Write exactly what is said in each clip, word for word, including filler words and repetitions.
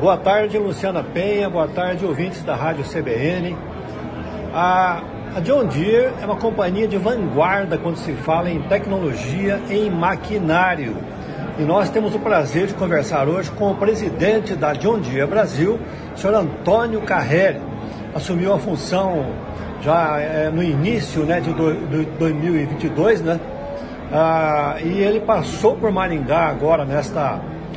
Boa tarde, Luciana Penha, boa tarde, ouvintes da Rádio C B N. A, a John Deere é uma companhia de vanguarda quando se fala em tecnologia em maquinário. E nós temos o prazer de conversar hoje com o presidente da John Deere Brasil, o senhor Antônio Carreri. Assumiu a função já é, no início, né, de do, do dois mil e vinte e dois, né? Ah, e ele passou por Maringá agora nesta,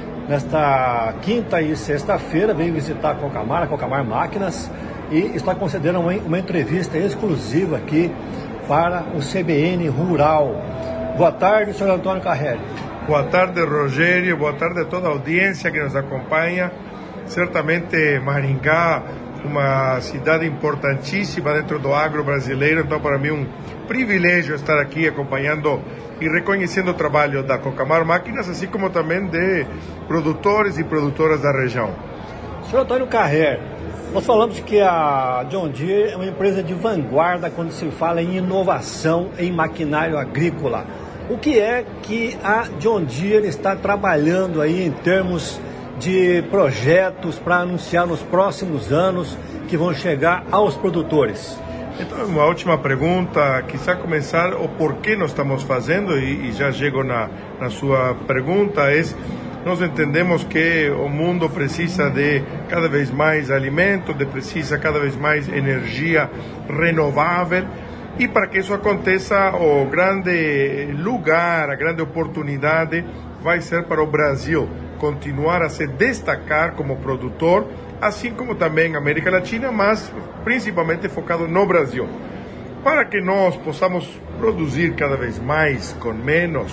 nesta quinta e sexta-feira, veio visitar a Cocamar, a Cocamar Máquinas, e está concedendo uma, uma entrevista exclusiva aqui para o C B N Rural. Boa tarde, senhor Antônio Carreri. Boa tarde, Rogério, boa tarde a toda a audiência que nos acompanha. Certamente Maringá, uma cidade importantíssima dentro do agro brasileiro, então para mim é um privilégio estar aqui acompanhando e reconhecendo o trabalho da Cocamar Máquinas, assim como também de produtores e produtoras da região. Senhor Antônio Carreri, nós falamos que a John Deere é uma empresa de vanguarda quando se fala em inovação em maquinário agrícola. O que é que a John Deere está trabalhando aí em termos de projetos para anunciar nos próximos anos que vão chegar aos produtores? Então, uma última pergunta, quizá começar o porquê nós estamos fazendo, e, e já chego na, na sua pergunta, é nós entendemos que o mundo precisa de cada vez mais alimento, de precisa cada vez mais energia renovável, e para que isso aconteça, o grande lugar, a grande oportunidade vai ser para o Brasil continuar a se destacar como produtor, assim como também a América Latina, mas principalmente focado no Brasil. Para que nós possamos produzir cada vez mais com menos,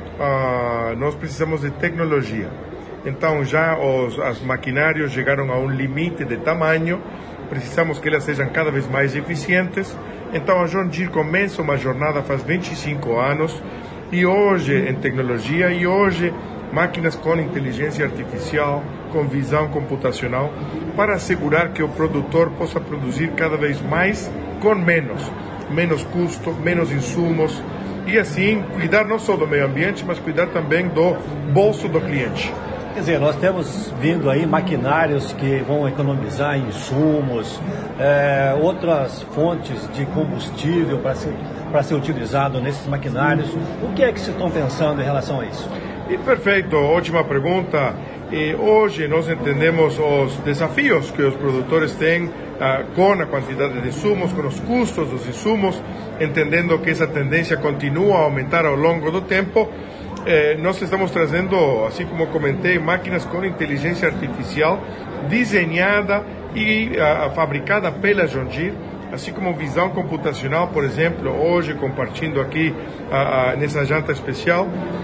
uh, nós precisamos de tecnologia. Então já os as maquinários chegaram a um limite de tamanho, precisamos que elas sejam cada vez mais eficientes. Então a John Deere começa uma jornada faz vinte e cinco anos, e hoje em tecnologia, e hoje máquinas com inteligência artificial, com visão computacional, para assegurar que o produtor possa produzir cada vez mais com menos, menos custo, menos insumos, e assim cuidar não só do meio ambiente, mas cuidar também do bolso do cliente. Quer dizer, nós temos vindo aí maquinários que vão economizar em insumos, é, outras fontes de combustível para ser, para ser utilizado nesses maquinários. O que é que vocês estão pensando em relação a isso? E perfeito, ótima pergunta. E hoje nós entendemos os desafios que os produtores têm uh, com a quantidade de insumos, com os custos dos insumos, entendendo que essa tendência continua a aumentar ao longo do tempo. Eh, nós estamos trazendo, assim como comentei, máquinas com inteligência artificial desenhada e uh, fabricada pela John Deere, assim como visão computacional, por exemplo, hoje compartilhando aqui uh, uh, nessa janta especial.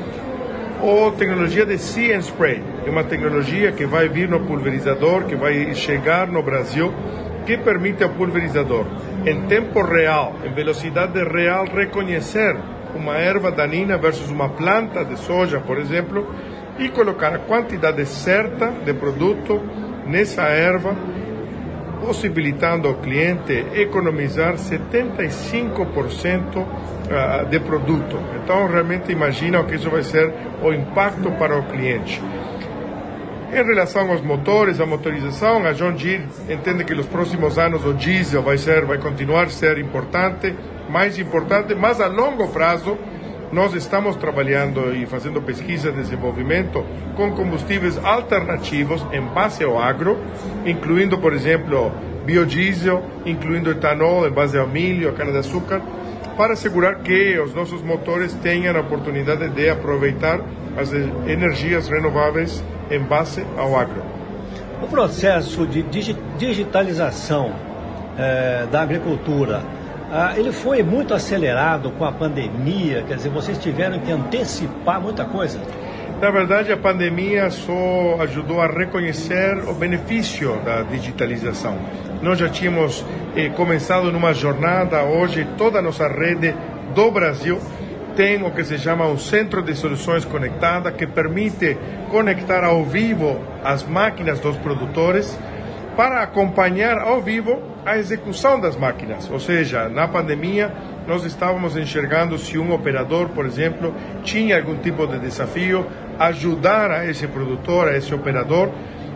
Ou tecnologia de See and Spray, é uma tecnologia que vai vir no pulverizador, que vai chegar no Brasil, que permite ao pulverizador, em tempo real, em velocidade real, reconhecer uma erva daninha versus uma planta de soja, por exemplo, e colocar a quantidade certa de produto nessa erva, possibilitando ao cliente economizar setenta e cinco por cento de produto. Então, realmente imagina o que isso vai ser o impacto para o cliente. Em relação aos motores, a motorização, a John Deere entende que nos próximos anos o diesel vai ser, vai continuar a ser importante, mais importante, mas a longo prazo nós estamos trabalhando e fazendo pesquisa e desenvolvimento com combustíveis alternativos em base ao agro, incluindo, por exemplo, biodiesel, incluindo etanol em base ao milho, a cana-de-açúcar, para assegurar que os nossos motores tenham a oportunidade de aproveitar as energias renováveis em base ao agro. O processo de digitalização eh, da agricultura, ah, ele foi muito acelerado com a pandemia, quer dizer, vocês tiveram que antecipar muita coisa? Na verdade, a pandemia só ajudou a reconhecer o benefício da digitalização. Nós já tínhamos eh, começado numa jornada, hoje toda a nossa rede do Brasil tem o que se chama um centro de soluções conectada, que permite conectar ao vivo as máquinas dos produtores para acompanhar ao vivo a execução das máquinas. Ou seja, na pandemia nós estávamos enxergando se um operador, por exemplo, tinha algum tipo de desafio, ajudar a esse produtor, a esse operador.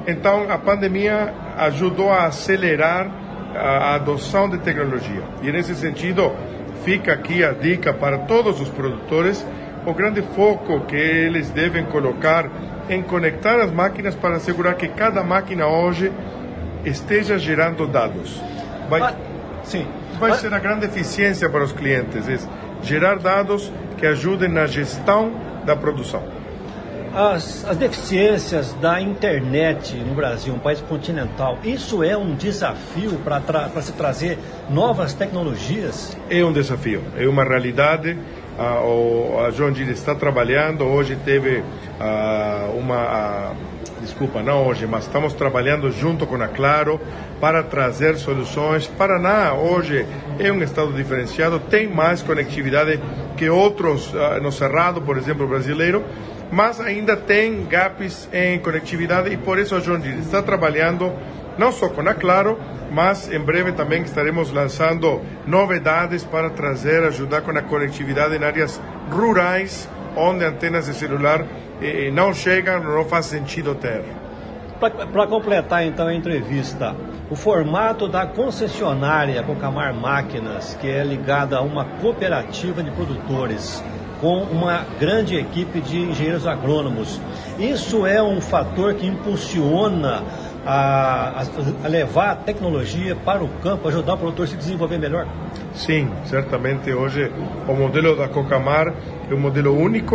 Então, a pandemia ajudou a acelerar a adoção de tecnologia. E, nesse sentido, fica aqui a dica para todos os produtores, o grande foco que eles devem colocar em conectar as máquinas para assegurar que cada máquina hoje esteja gerando dados. Vai, ah, sim. vai ah, ser a grande eficiência para os clientes, é gerar dados que ajudem na gestão da produção. As, as deficiências da internet no Brasil, um país continental, isso é um desafio para tra- para se trazer novas tecnologias? É um desafio, é uma realidade. Ah, o, a John Deere está trabalhando, hoje teve ah, uma... Ah, desculpa, não hoje, mas estamos trabalhando junto com a Claro para trazer soluções. Paraná hoje é um estado diferenciado, tem mais conectividade que outros ah, no Cerrado, por exemplo, brasileiro, mas ainda tem gaps em conectividade e por isso a John Deere está trabalhando não só com a Claro, mas em breve também estaremos lançando novidades para trazer, ajudar com a conectividade em áreas rurais, onde antenas de celular eh, não chegam, não faz sentido ter. Para completar então a entrevista, o formato da concessionária Cocamar Máquinas, que é ligada a uma cooperativa de produtores, com uma grande equipe de engenheiros agrônomos, isso é um fator que impulsiona a, a, a levar a tecnologia para o campo, ajudar o produtor a se desenvolver melhor? Sim, certamente hoje o modelo da Cocamar é um modelo único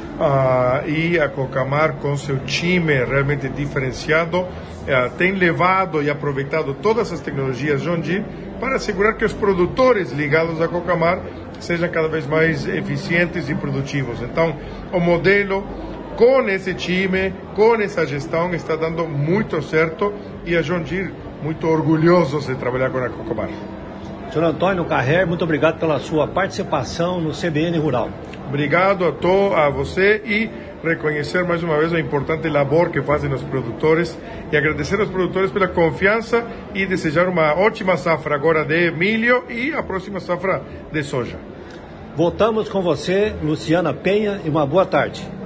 uh, e a Cocamar com seu time realmente diferenciado uh, tem levado e aproveitado todas as tecnologias John Deere para assegurar que os produtores ligados à Cocamar sejam cada vez mais eficientes e produtivos. Então, o modelo com esse time, com essa gestão, está dando muito certo e a John Deere muito orgulhoso de trabalhar com a Cocamar. senhor Antônio Carrer, muito obrigado pela sua participação no C B N Rural. Obrigado a, to, a você e reconhecer mais uma vez a importante labor que fazem os produtores e agradecer aos produtores pela confiança e desejar uma ótima safra agora de milho e a próxima safra de soja. Voltamos com você, Luciana Penha, e uma boa tarde.